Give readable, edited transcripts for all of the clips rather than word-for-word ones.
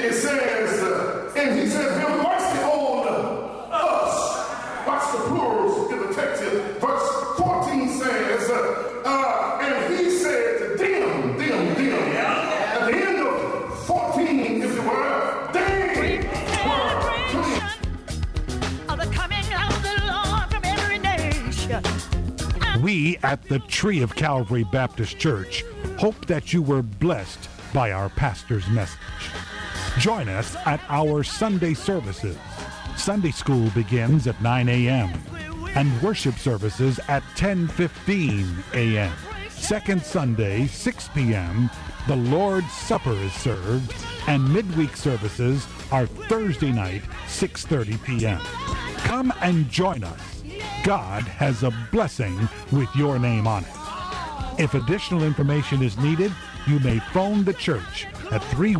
it says, and he says, have mercy on us. Watch the plurals in the text here. Verse 14 says, and he said to them. At the end of 14, if you were, they were of the coming of the Lord from every nation. We at the Tree of Calvary Baptist Church hope that you were blessed by our pastor's message. Join us at our Sunday services. Sunday school begins at 9 a.m. and worship services at 10:15 a.m. Second Sunday, 6 p.m., the Lord's Supper is served, and midweek services are Thursday night, 6:30 p.m. Come and join us. God has a blessing with your name on it. If additional information is needed, you may phone the church at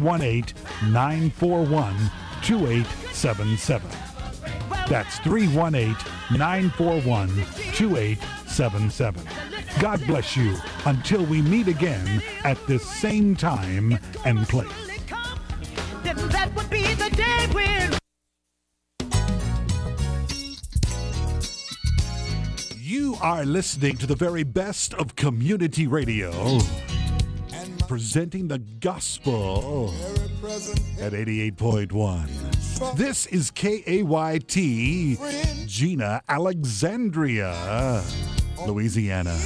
318-941-2877. That's 318-941-2877. God bless you until we meet again at this same time and place. Then that would be the day when You are listening to the very best of community radio, presenting the gospel at 88.1. This is KAYT, Gina, Alexandria, Louisiana.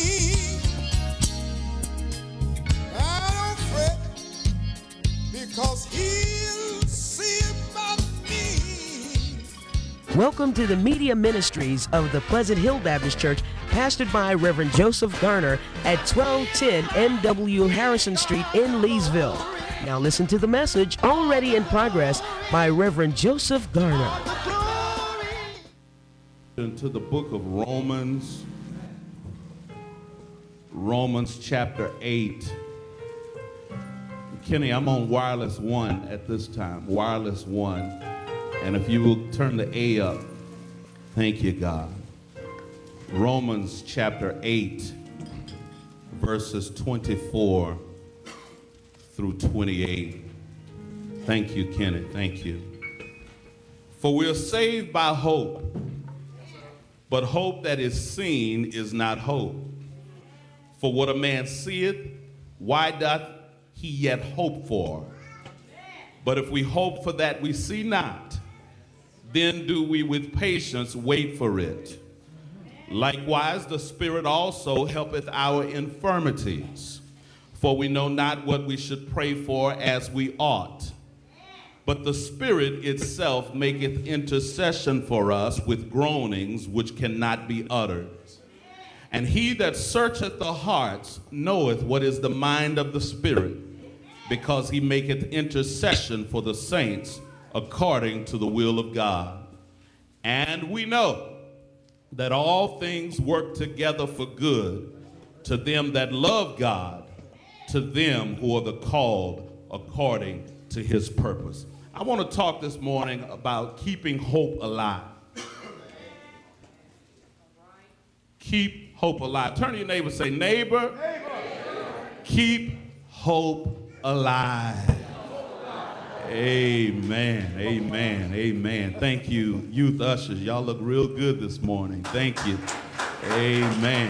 I don't fret, because he'll see about me. Welcome to the media ministries of the Pleasant Hill Baptist Church, pastored by Reverend Joseph Garner at 1210 NW Harrison Street in Leesville. Now listen to the message already in progress by Reverend Joseph Garner. Into the book of Romans chapter 8. Kenny, I'm on wireless 1 at this time, wireless 1. And if you will turn the A up, thank you, God. Romans chapter 8, verses 24 through 28. Thank you, Kenny, thank you. For we are saved by hope, but hope that is seen is not hope. For what a man seeth, why doth he yet hope for? But if we hope for that we see not, then do we with patience wait for it. Likewise, the Spirit also helpeth our infirmities, for we know not what we should pray for as we ought. But the Spirit itself maketh intercession for us with groanings which cannot be uttered. And he that searcheth the hearts knoweth what is the mind of the Spirit, because he maketh intercession for the saints according to the will of God. And we know that all things work together for good to them that love God, to them who are the called according to his purpose. I want to talk this morning about keeping hope alive. Keep hope alive. Turn to your neighbor and say, neighbor, keep hope alive. Amen, amen, amen. Thank you, youth ushers. Y'all look real good this morning. Thank you. Amen.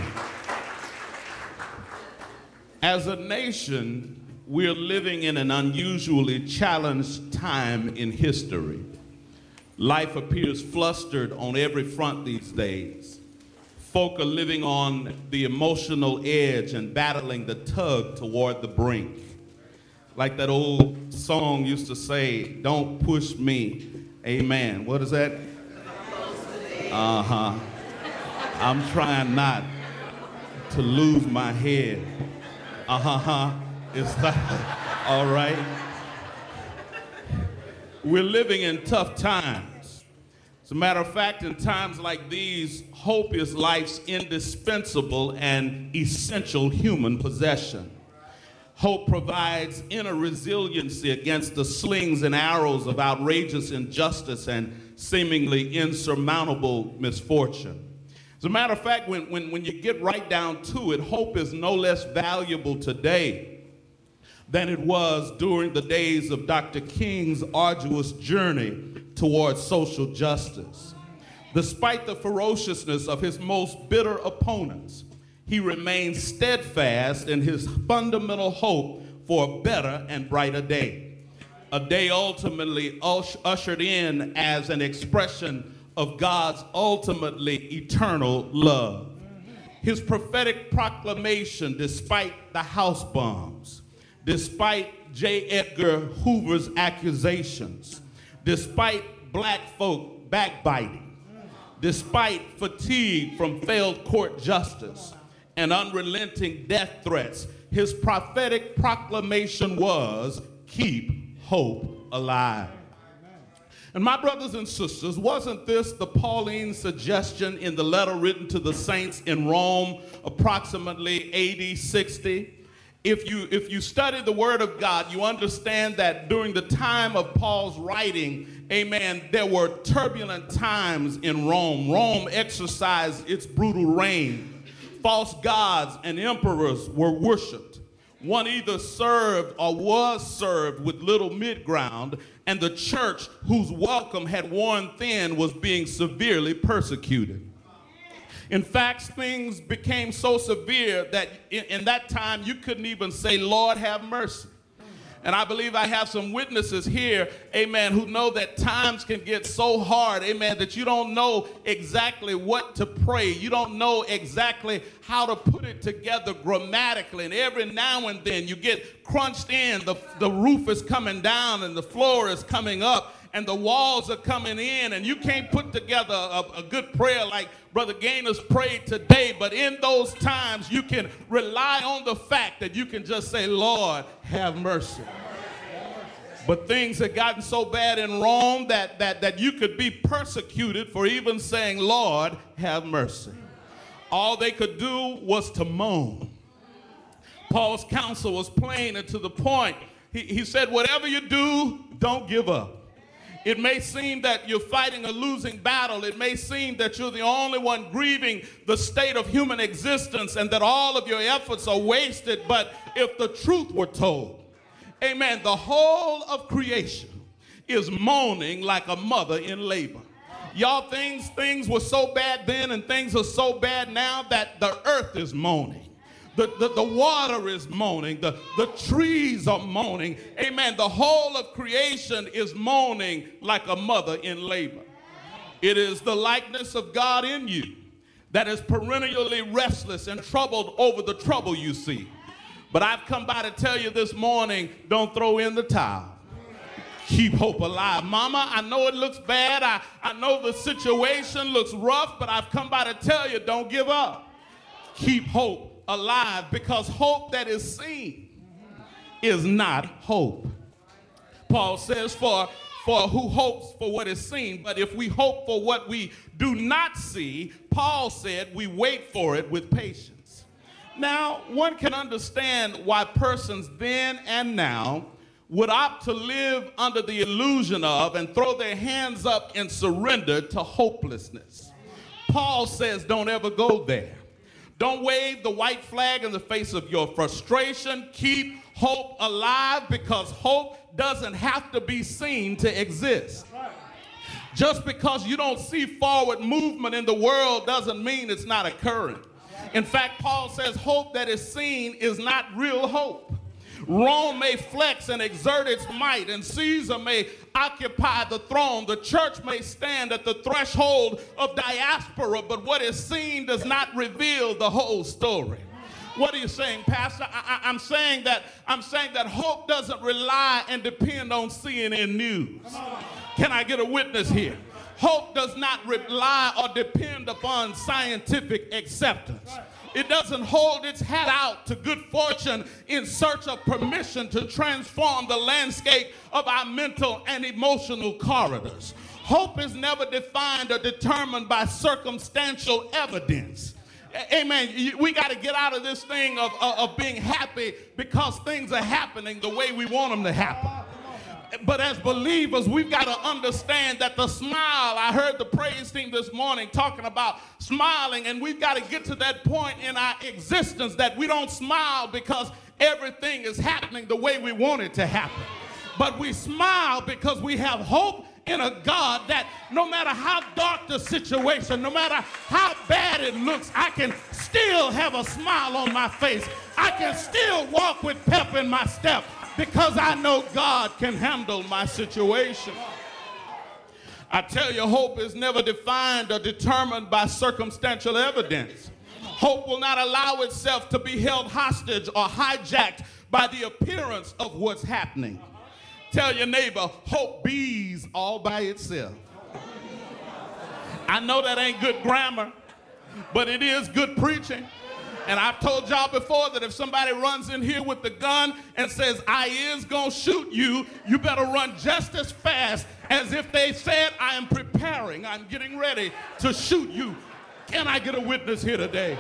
As a nation, we're living in an unusually challenged time in history. Life appears flustered on every front these days. Folk are living on the emotional edge and battling the tug toward the brink. Like that old song used to say, don't push me. Amen. What is that? Uh-huh. I'm trying not to lose my head. Uh-huh. It's like, all right. We're living in tough times. As a matter of fact, in times like these, hope is life's indispensable and essential human possession. Hope provides inner resiliency against the slings and arrows of outrageous injustice and seemingly insurmountable misfortune. As a matter of fact, when you get right down to it, hope is no less valuable today than it was during the days of Dr. King's arduous journey towards social justice. Despite the ferociousness of his most bitter opponents, he remained steadfast in his fundamental hope for a better and brighter day, a day ultimately ushered in as an expression of God's ultimately eternal love. His prophetic proclamation, despite the house bombs, despite J. Edgar Hoover's accusations, despite black folk backbiting, despite fatigue from failed court justice and unrelenting death threats, his prophetic proclamation was, keep hope alive. And my brothers and sisters, wasn't this the Pauline suggestion in the letter written to the saints in Rome approximately AD 60? If you study the Word of God, you understand that during the time of Paul's writing, amen, there were turbulent times in Rome. Rome exercised its brutal reign. False gods and emperors were worshipped. One either served or was served with little midground, and the church, whose welcome had worn thin, was being severely persecuted. In fact, things became so severe that in that time you couldn't even say, Lord, have mercy. And I believe I have some witnesses here, amen, who know that times can get so hard, amen, that you don't know exactly what to pray. You don't know exactly how to put it together grammatically. And every now and then you get crunched in. The roof is coming down and the floor is coming up and the walls are coming in, and you can't put together a good prayer like Brother Gainer's prayed today. But in those times, you can rely on the fact that you can just say, Lord, have mercy. But things had gotten so bad in Rome that you could be persecuted for even saying, Lord, have mercy. All they could do was to moan. Paul's counsel was plain and to the point. He said, whatever you do, don't give up. It may seem that you're fighting a losing battle. It may seem that you're the only one grieving the state of human existence and that all of your efforts are wasted. But if the truth were told, amen, the whole of creation is moaning like a mother in labor. Y'all, things were so bad then and things are so bad now that the earth is moaning. The water is moaning. The trees are moaning. Amen. The whole of creation is moaning like a mother in labor. It is the likeness of God in you that is perennially restless and troubled over the trouble you see. But I've come by to tell you this morning, don't throw in the towel. Keep hope alive. Mama, I know it looks bad. I know the situation looks rough, but I've come by to tell you, don't give up. Keep hope alive, because hope that is seen is not hope. Paul says, for who hopes for what is seen, but if we hope for what we do not see, Paul said we wait for it with patience. Now, one can understand why persons then and now would opt to live under the illusion of and throw their hands up in surrender to hopelessness. Paul says don't ever go there. Don't wave the white flag in the face of your frustration. Keep hope alive, because hope doesn't have to be seen to exist. Just because you don't see forward movement in the world doesn't mean it's not occurring. In fact, Paul says hope that is seen is not real hope. Rome may flex and exert its might, and Caesar may occupy the throne. The church may stand at the threshold of diaspora, but what is seen does not reveal the whole story. What are you saying, Pastor? I'm saying that hope doesn't rely and depend on CNN News. Can I get a witness here? Hope does not rely or depend upon scientific acceptance. It doesn't hold its hat out to good fortune in search of permission to transform the landscape of our mental and emotional corridors. Hope is never defined or determined by circumstantial evidence. Amen. We got to get out of this thing of being happy because things are happening the way we want them to happen. But as believers, we've got to understand that the smile, I heard the praise team this morning talking about smiling, and we've got to get to that point in our existence that we don't smile because everything is happening the way we want it to happen. But we smile because we have hope in a God that no matter how dark the situation, no matter how bad it looks, I can still have a smile on my face. I can still walk with pep in my step because I know God can handle my situation. I tell you, hope is never defined or determined by circumstantial evidence. Hope will not allow itself to be held hostage or hijacked by the appearance of what's happening. Tell your neighbor, hope bees all by itself. I know that ain't good grammar, but it is good preaching. And I've told y'all before that if somebody runs in here with the gun and says, I is gonna shoot you, you better run just as fast as if they said, I am preparing, I'm getting ready to shoot you. Can I get a witness here today?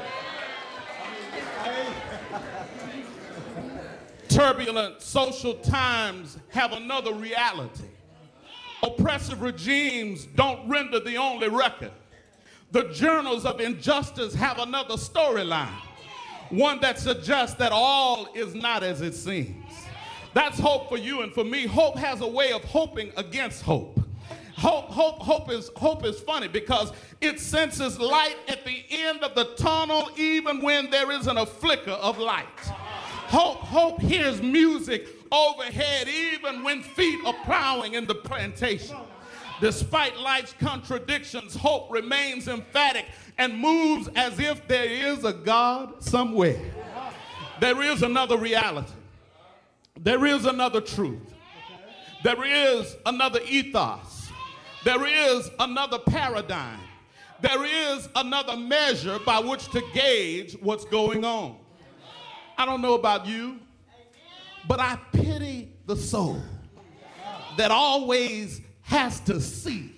Turbulent social times have another reality. Oppressive regimes don't render the only record. The journals of injustice have another storyline, one that suggests that all is not as it seems. That's hope for you and for me. Hope has a way of hoping against hope. Hope is funny because it senses light at the end of the tunnel even when there isn't a flicker of light. Hope hears music overhead even when feet are plowing in the plantation. Despite life's contradictions, hope remains emphatic and moves as if there is a God somewhere. There is another reality. There is another truth. There is another ethos. There is another paradigm. There is another measure by which to gauge what's going on. I don't know about you, but I pity the soul that always has to see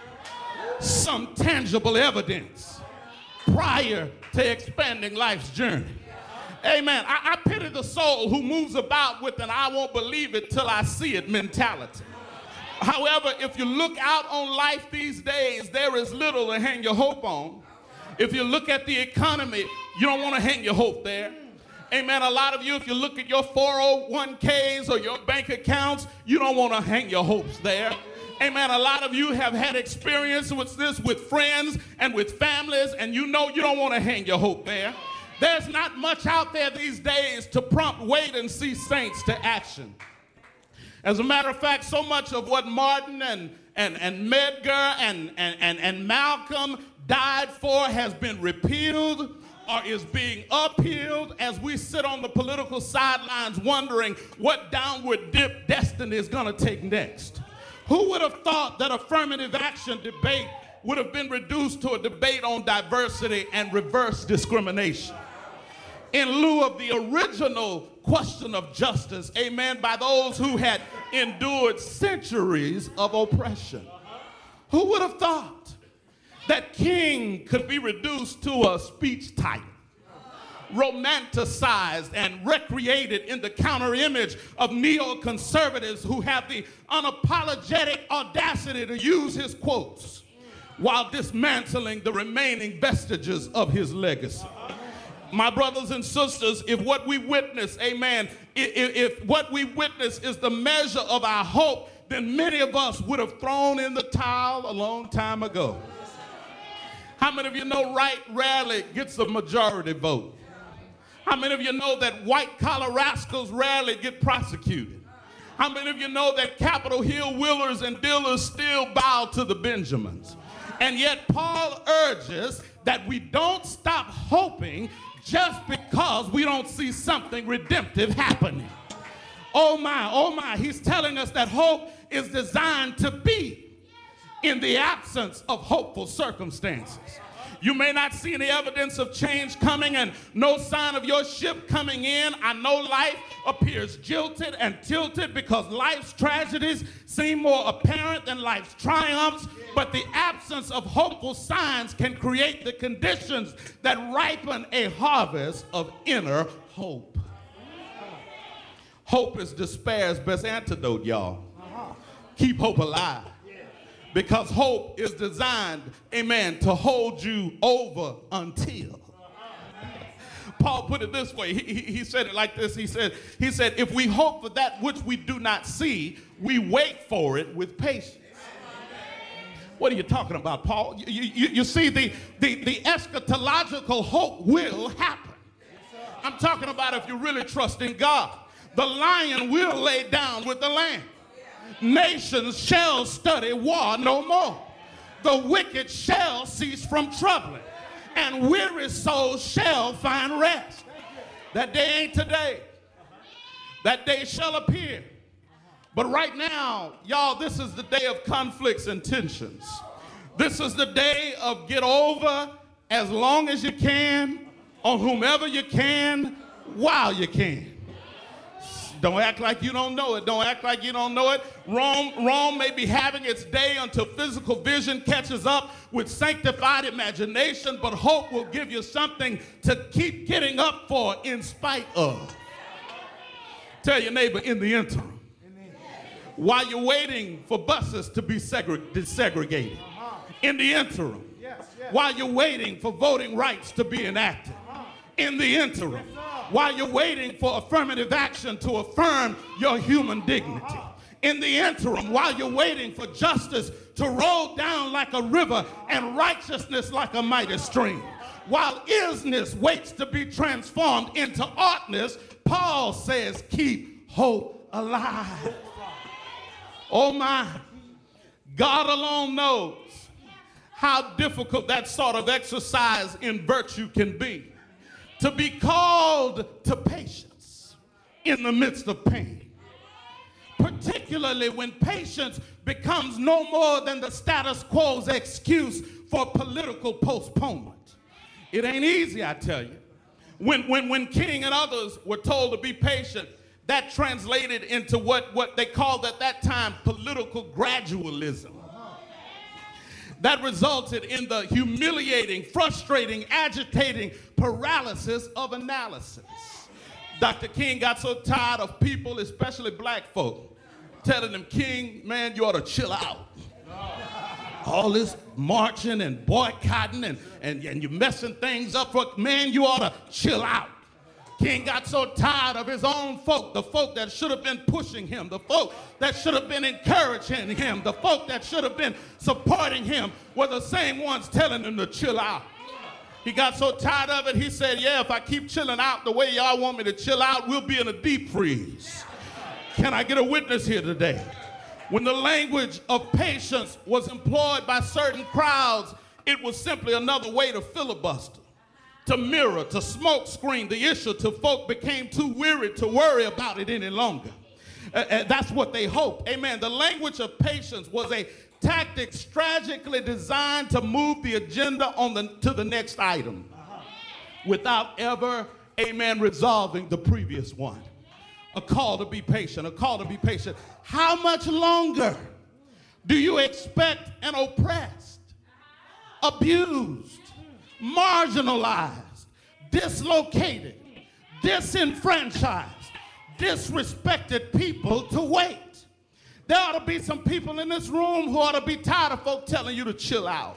some tangible evidence prior to expanding life's journey. Amen. I pity the soul who moves about with an I won't believe it till I see it mentality. However, if you look out on life these days, there is little to hang your hope on. If you look at the economy, you don't want to hang your hope there. Amen. A lot of you, if you look at your 401ks or your bank accounts, you don't want to hang your hopes there. Amen. A lot of you have had experience with this with friends and with families, and you know you don't want to hang your hope there. There's not much out there these days to prompt wait and see saints to action. As a matter of fact, so much of what Martin and Medgar and Malcolm died for has been repealed or is being upheaved as we sit on the political sidelines wondering what downward dip destiny is going to take next. Who would have thought that affirmative action debate would have been reduced to a debate on diversity and reverse discrimination? In lieu of the original question of justice, amen, by those who had endured centuries of oppression. Who would have thought that king could be reduced to a speech title, romanticized and recreated in the counter image of neoconservatives who have the unapologetic audacity to use his quotes while dismantling the remaining vestiges of his legacy? My brothers and sisters, if what we witness, amen, if what we witness is the measure of our hope, then many of us would have thrown in the towel a long time ago. How many of you know right rarely gets a majority vote? How many of you know that white-collar rascals rarely get prosecuted? How many of you know that Capitol Hill willers and dealers still bow to the Benjamins? And yet Paul urges that we don't stop hoping just because we don't see something redemptive happening. Oh my, he's telling us that hope is designed to be in the absence of hopeful circumstances. You may not see any evidence of change coming and no sign of your ship coming in. I know life appears jilted and tilted because life's tragedies seem more apparent than life's triumphs, but the absence of hopeful signs can create the conditions that ripen a harvest of inner hope. Hope is despair's best antidote, y'all. Keep hope alive. Because hope is designed, amen, to hold you over until. Paul put it this way. He said it like this. He said, if we hope for that which we do not see, we wait for it with patience. What are you talking about, Paul? You see, the eschatological hope will happen. I'm talking about if you really trust in God. The lion will lay down with the lamb. Nations shall study war no more. The wicked shall cease from troubling, and weary souls shall find rest. That day ain't today. That day shall appear. But right now, y'all, this is the day of conflicts and tensions. This is the day of get over as long as you can, on whomever you can, while you can. Don't act like you don't know it. Don't act like you don't know it. Rome may be having its day until physical vision catches up with sanctified imagination, but hope will give you something to keep getting up for in spite of. Tell your neighbor, in the interim, while you're waiting for buses to be desegregated, in the interim, while you're waiting for voting rights to be enacted, in the interim, while you're waiting for affirmative action to affirm your human dignity, in the interim, while you're waiting for justice to roll down like a river and righteousness like a mighty stream, while isness waits to be transformed into oughtness, Paul says, keep hope alive. Oh my, God alone knows how difficult that sort of exercise in virtue can be. To be called to patience in the midst of pain, particularly when patience becomes no more than the status quo's excuse for political postponement. It ain't easy, I tell you. When King and others were told to be patient, that translated into what they called at that time political gradualism. That resulted in the humiliating, frustrating, agitating paralysis of analysis. Dr. King got so tired of people, especially black folk, telling them, King, man, you ought to chill out. All this marching and boycotting and you're messing things up. Man, you ought to chill out. King got so tired of his own folk, the folk that should have been pushing him, the folk that should have been encouraging him, the folk that should have been supporting him were the same ones telling him to chill out. He got so tired of it, he said, yeah, if I keep chilling out the way y'all want me to chill out, we'll be in a deep freeze. Can I get a witness here today? When the language of patience was employed by certain crowds, it was simply another way to filibuster, to mirror, to smoke screen the issue till folk became too weary to worry about it any longer. That's what they hoped. Amen. The language of patience was a tactic strategically designed to move the agenda to the next item without ever, amen, resolving the previous one. A call to be patient, a call to be patient. How much longer do you expect an oppressed, abused, marginalized, dislocated, disenfranchised, disrespected people to wait? There ought to be some people in this room who ought to be tired of folk telling you to chill out.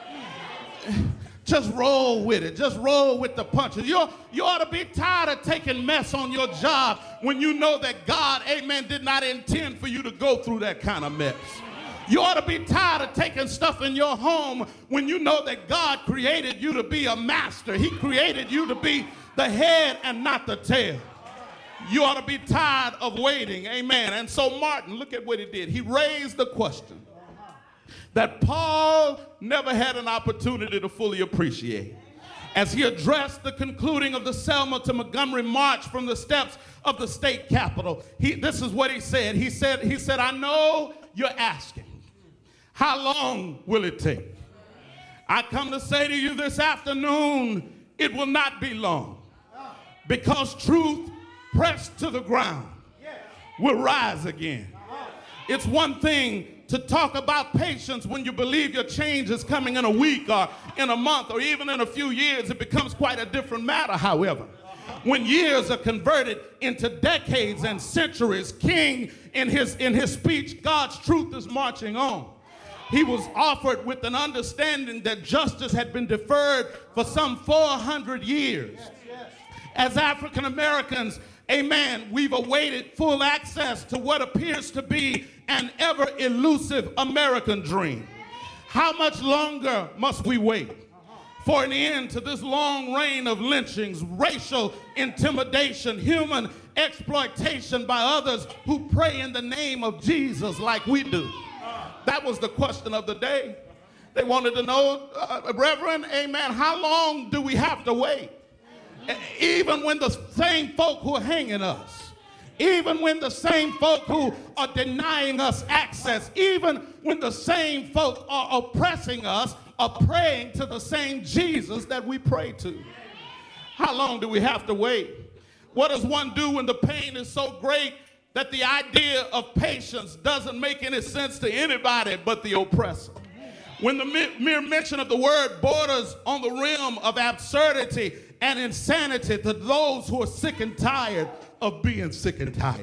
Just roll with it. Just roll with the punches. You ought to be tired of taking mess on your job when you know that God, amen, did not intend for you to go through that kind of mess. You ought to be tired of taking stuff in your home when you know that God created you to be a master. He created you to be the head and not the tail. You ought to be tired of waiting, amen. And so Martin, look at what he did. He raised the question that Paul never had an opportunity to fully appreciate. As he addressed the concluding of the Selma to Montgomery march from the steps of the state capitol, this is what he said. He said, I know you're asking, how long will it take? I come to say to you this afternoon, it will not be long, because truth pressed to the ground will rise again. It's one thing to talk about patience when you believe your change is coming in a week or in a month or even in a few years. It becomes quite a different matter, however. When years are converted into decades and centuries, King, in his speech, God's truth is marching on. He was offered with an understanding that justice had been deferred for some 400 years. As African Americans, amen, we've awaited full access to what appears to be an ever elusive American dream. How much longer must we wait for an end to this long reign of lynchings, racial intimidation, human exploitation by others who pray in the name of Jesus like we do? That was the question of the day. They wanted to know, Reverend, amen, how long do we have to wait? Even when the same folk who are hanging us, even when the same folk who are denying us access, even when the same folk are oppressing us, are praying to the same Jesus that we pray to. How long do we have to wait? What does one do when the pain is so great that the idea of patience doesn't make any sense to anybody but the oppressor? When the mere mention of the word borders on the realm of absurdity and insanity to those who are sick and tired of being sick and tired.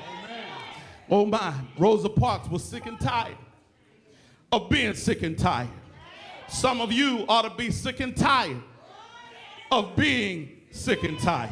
Oh my, Rosa Parks was sick and tired of being sick and tired. Some of you ought to be sick and tired of being sick and tired.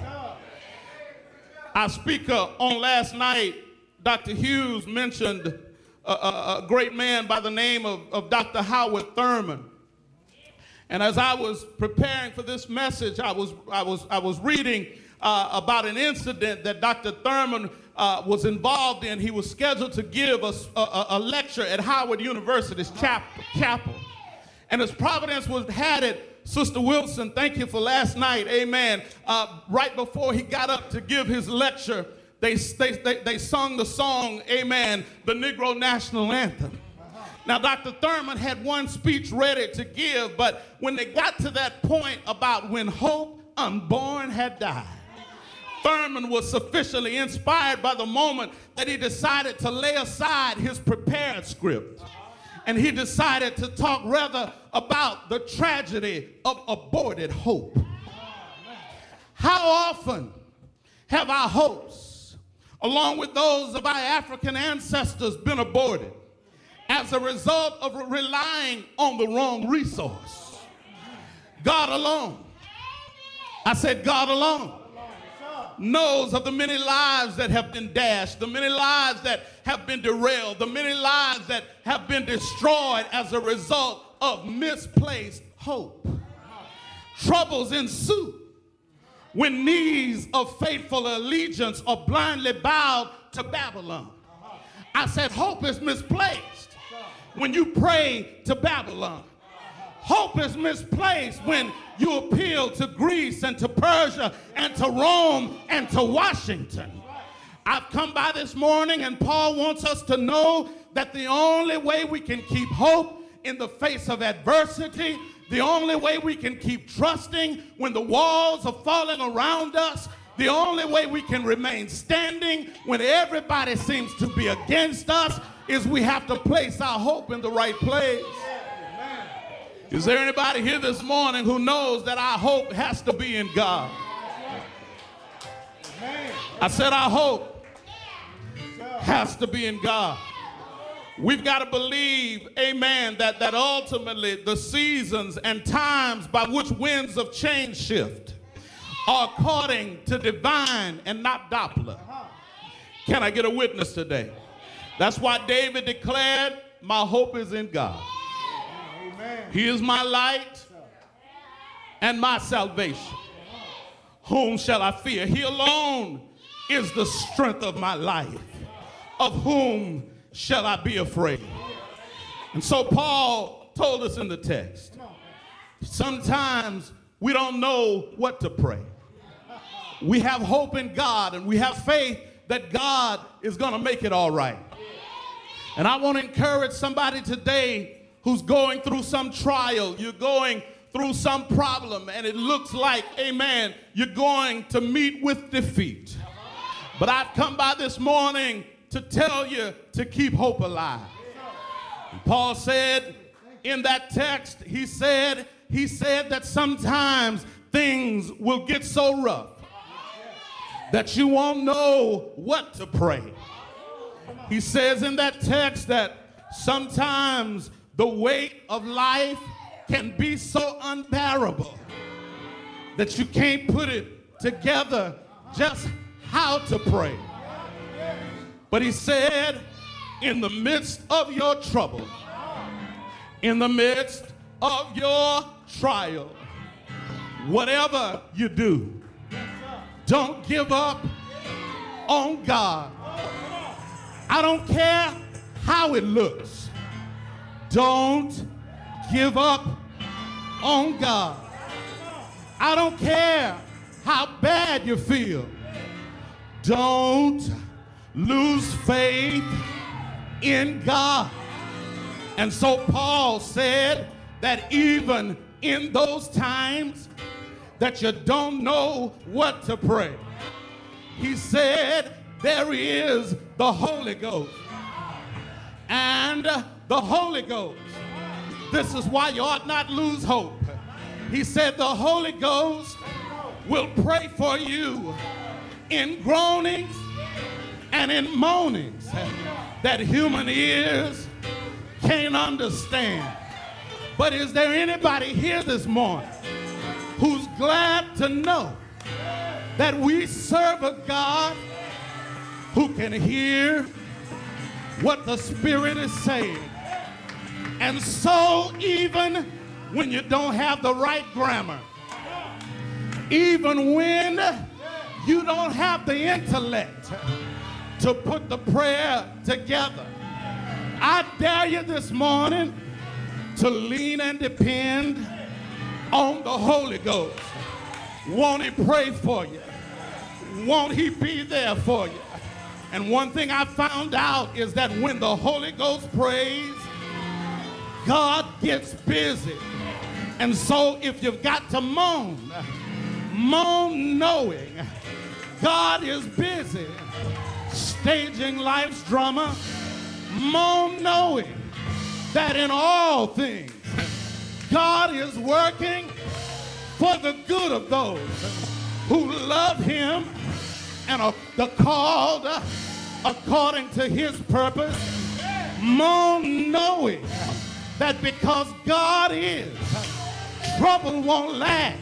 Our speaker on last night, Dr. Hughes, mentioned a great man by the name of Dr. Howard Thurman. And as I was preparing for this message, I was reading about an incident that Dr. Thurman was involved in. He was scheduled to give us a lecture at Howard University's chapel. And as Providence had it, Sister Wilson, thank you for last night, amen. Right before he got up to give his lecture, they sung the song, amen, the Negro National Anthem. Now, Dr. Thurman had one speech ready to give, but when they got to that point about when hope unborn had died, Thurman was sufficiently inspired by the moment that he decided to lay aside his prepared script. And he decided to talk rather about the tragedy of aborted hope. How often have our hopes, along with those of our African ancestors, been aborted as a result of relying on the wrong resource? God alone, I said God alone, knows of the many lives that have been dashed, the many lives that have been derailed, the many lives that have been destroyed as a result of misplaced hope. Troubles ensue when knees of faithful allegiance are blindly bowed to Babylon. I said hope is misplaced when you pray to Babylon. Hope is misplaced when you appeal to Greece and to Persia and to Rome and to Washington. I've come by this morning, and Paul wants us to know that the only way we can keep hope in the face of adversity, the only way we can keep trusting when the walls are falling around us, the only way we can remain standing when everybody seems to be against us, is we have to place our hope in the right place. Is there anybody here this morning who knows that our hope has to be in God? I said our hope has to be in God. We've got to believe, amen, that ultimately the seasons and times by which winds of change shift are according to divine and not Doppler. Can I get a witness today? That's why David declared, my hope is in God. He is my light and my salvation. Whom shall I fear? He alone is the strength of my life. Of whom shall I be afraid? And so Paul told us in the text, sometimes we don't know what to pray. We have hope in God, and we have faith that God is going to make it all right. And I want to encourage somebody today who's going through some trial, you're going through some problem, and it looks like, amen, you're going to meet with defeat. But I've come by this morning to tell you to keep hope alive. And Paul said in that text, he said that sometimes things will get so rough that you won't know what to pray. He says in that text that sometimes the weight of life can be so unbearable that you can't put it together just how to pray. But he said, in the midst of your trouble, in the midst of your trial, whatever you do, don't give up on God. I don't care how it looks. Don't give up on God. I don't care how bad you feel. Don't lose faith in God. And so Paul said that even in those times that you don't know what to pray, he said there is the Holy Ghost. And the Holy Ghost, this is why you ought not lose hope. He said the Holy Ghost will pray for you in groanings and in moanings that human ears can't understand. But is there anybody here this morning who's glad to know that we serve a God who can hear what the Spirit is saying? And so even when you don't have the right grammar, even when you don't have the intellect to put the prayer together, I dare you this morning to lean and depend on the Holy Ghost. Won't he pray for you? Won't he be there for you? And one thing I found out is that when the Holy Ghost prays, God gets busy. And so if you've got to moan, moan knowing God is busy staging life's drama. Moan knowing that in all things God is working for the good of those who love him and are the called according to his purpose. Moan knowing that because God is, trouble won't last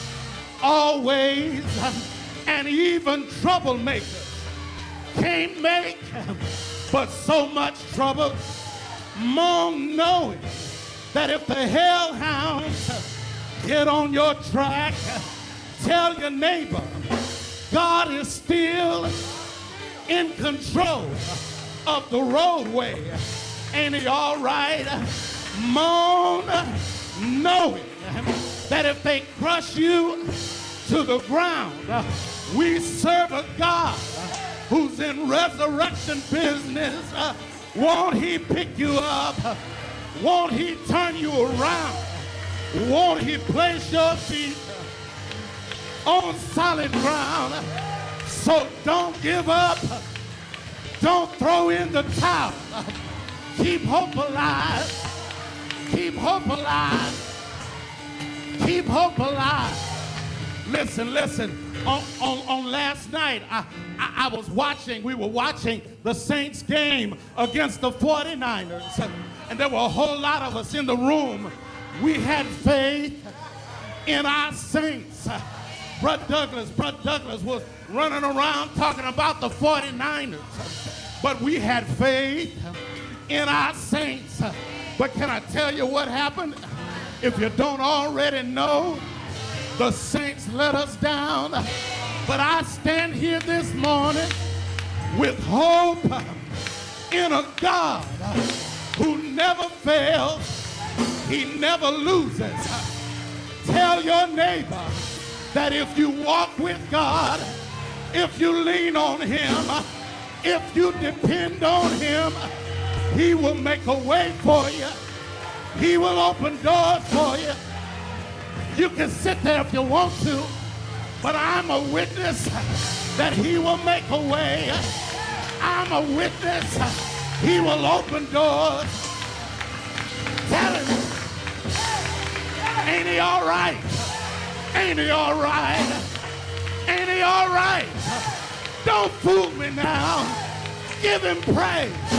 always, and even troublemakers can't make but so much trouble. Moan knowing that if the hellhounds get on your track, tell your neighbor God is still in control of the roadway. Ain't he all right? Moan knowing that if they crush you to the ground, we serve a God who's in resurrection business. Won't he pick you up? Won't he turn you around? Won't he place your feet on solid ground? So don't give up. Don't throw in the towel. Keep hope alive. Keep hope alive. Keep hope alive. Listen. On last night, we were watching the Saints game against the 49ers. And there were a whole lot of us in the room. We had faith in our Saints. Brother Douglas was running around talking about the 49ers. But we had faith in our Saints. But can I tell you what happened? If you don't already know, the Saints let us down. But I stand here this morning with hope in a God who never fails. He never loses. Tell your neighbor that if you walk with God, if you lean on him, if you depend on him, he will make a way for you. He will open doors for you. You can sit there if you want to, but I'm a witness that he will make a way. I'm a witness. He will open doors. Tell him. Ain't he all right? Ain't he all right? Ain't he all right? Don't fool me now. Give him praise.